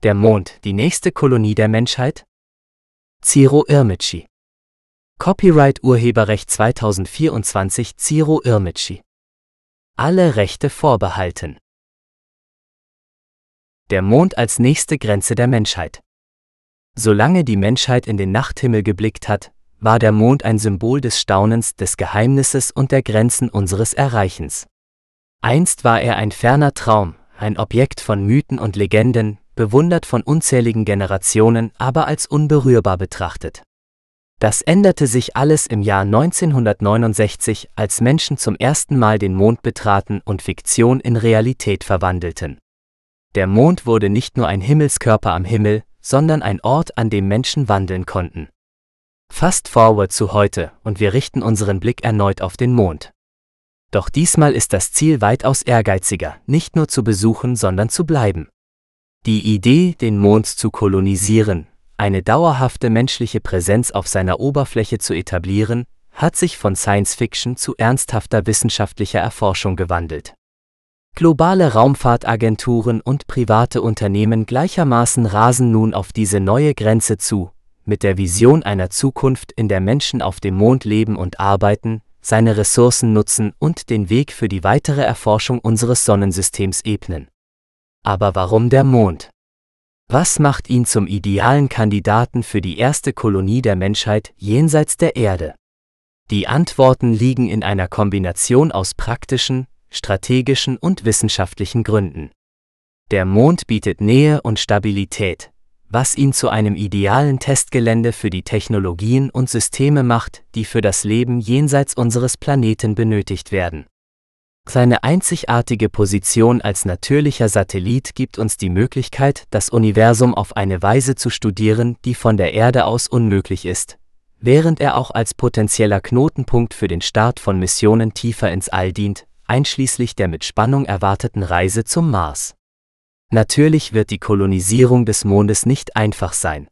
Der Mond, die nächste Kolonie der Menschheit? Ciro Irmici. Copyright Urheberrecht 2024 Ciro Irmici. Alle Rechte vorbehalten. Der Mond als nächste Grenze der Menschheit. Solange die Menschheit in den Nachthimmel geblickt hat, war der Mond ein Symbol des Staunens, des Geheimnisses und der Grenzen unseres Erreichens. Einst war er ein ferner Traum, ein Objekt von Mythen und Legenden, bewundert von unzähligen Generationen, aber als unberührbar betrachtet. Das änderte sich alles im Jahr 1969, als Menschen zum ersten Mal den Mond betraten und Fiktion in Realität verwandelten. Der Mond wurde nicht nur ein Himmelskörper am Himmel, sondern ein Ort, an dem Menschen wandeln konnten. Fast forward zu heute, und wir richten unseren Blick erneut auf den Mond. Doch diesmal ist das Ziel weitaus ehrgeiziger, nicht nur zu besuchen, sondern zu bleiben. Die Idee, den Mond zu kolonisieren, eine dauerhafte menschliche Präsenz auf seiner Oberfläche zu etablieren, hat sich von Science-Fiction zu ernsthafter wissenschaftlicher Erforschung gewandelt. Globale Raumfahrtagenturen und private Unternehmen gleichermaßen rasen nun auf diese neue Grenze zu, mit der Vision einer Zukunft, in der Menschen auf dem Mond leben und arbeiten, seine Ressourcen nutzen und den Weg für die weitere Erforschung unseres Sonnensystems ebnen. Aber warum der Mond? Was macht ihn zum idealen Kandidaten für die erste Kolonie der Menschheit jenseits der Erde? Die Antworten liegen in einer Kombination aus praktischen, strategischen und wissenschaftlichen Gründen. Der Mond bietet Nähe und Stabilität, was ihn zu einem idealen Testgelände für die Technologien und Systeme macht, die für das Leben jenseits unseres Planeten benötigt werden. Seine einzigartige Position als natürlicher Satellit gibt uns die Möglichkeit, das Universum auf eine Weise zu studieren, die von der Erde aus unmöglich ist, während er auch als potenzieller Knotenpunkt für den Start von Missionen tiefer ins All dient, einschließlich der mit Spannung erwarteten Reise zum Mars. Natürlich wird die Kolonisierung des Mondes nicht einfach sein.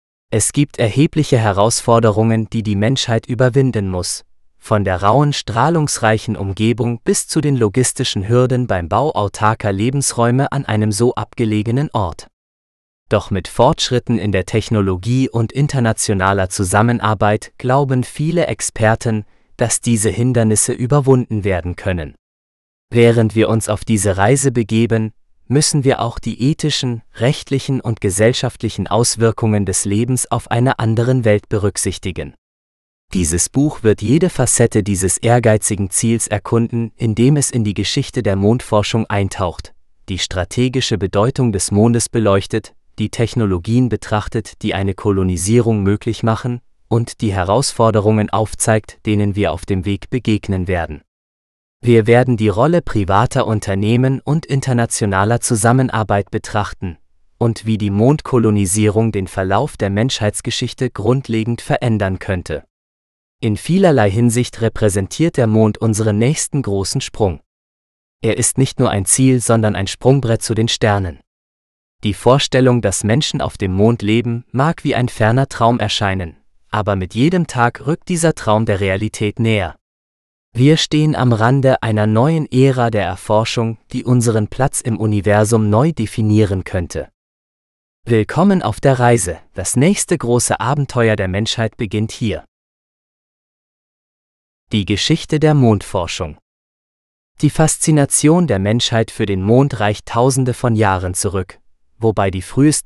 Es gibt erhebliche Herausforderungen, die die Menschheit überwinden muss, von der rauen, strahlungsreichen Umgebung bis zu den logistischen Hürden beim Bau autarker Lebensräume an einem so abgelegenen Ort. Doch mit Fortschritten in der Technologie und internationaler Zusammenarbeit glauben viele Experten, dass diese Hindernisse überwunden werden können. Während wir uns auf diese Reise begeben, müssen wir auch die ethischen, rechtlichen und gesellschaftlichen Auswirkungen des Lebens auf einer anderen Welt berücksichtigen. Dieses Buch wird jede Facette dieses ehrgeizigen Ziels erkunden, indem es in die Geschichte der Mondforschung eintaucht, die strategische Bedeutung des Mondes beleuchtet, die Technologien betrachtet, die eine Kolonisierung möglich machen, und die Herausforderungen aufzeigt, denen wir auf dem Weg begegnen werden. Wir werden die Rolle privater Unternehmen und internationaler Zusammenarbeit betrachten und wie die Mondkolonisierung den Verlauf der Menschheitsgeschichte grundlegend verändern könnte. In vielerlei Hinsicht repräsentiert der Mond unseren nächsten großen Sprung. Er ist nicht nur ein Ziel, sondern ein Sprungbrett zu den Sternen. Die Vorstellung, dass Menschen auf dem Mond leben, mag wie ein ferner Traum erscheinen, aber mit jedem Tag rückt dieser Traum der Realität näher. Wir stehen am Rande einer neuen Ära der Erforschung, die unseren Platz im Universum neu definieren könnte. Willkommen auf der Reise, das nächste große Abenteuer der Menschheit beginnt hier. Die Geschichte der Mondforschung. Die Faszination der Menschheit für den Mond reicht Tausende von Jahren zurück, wobei die frühesten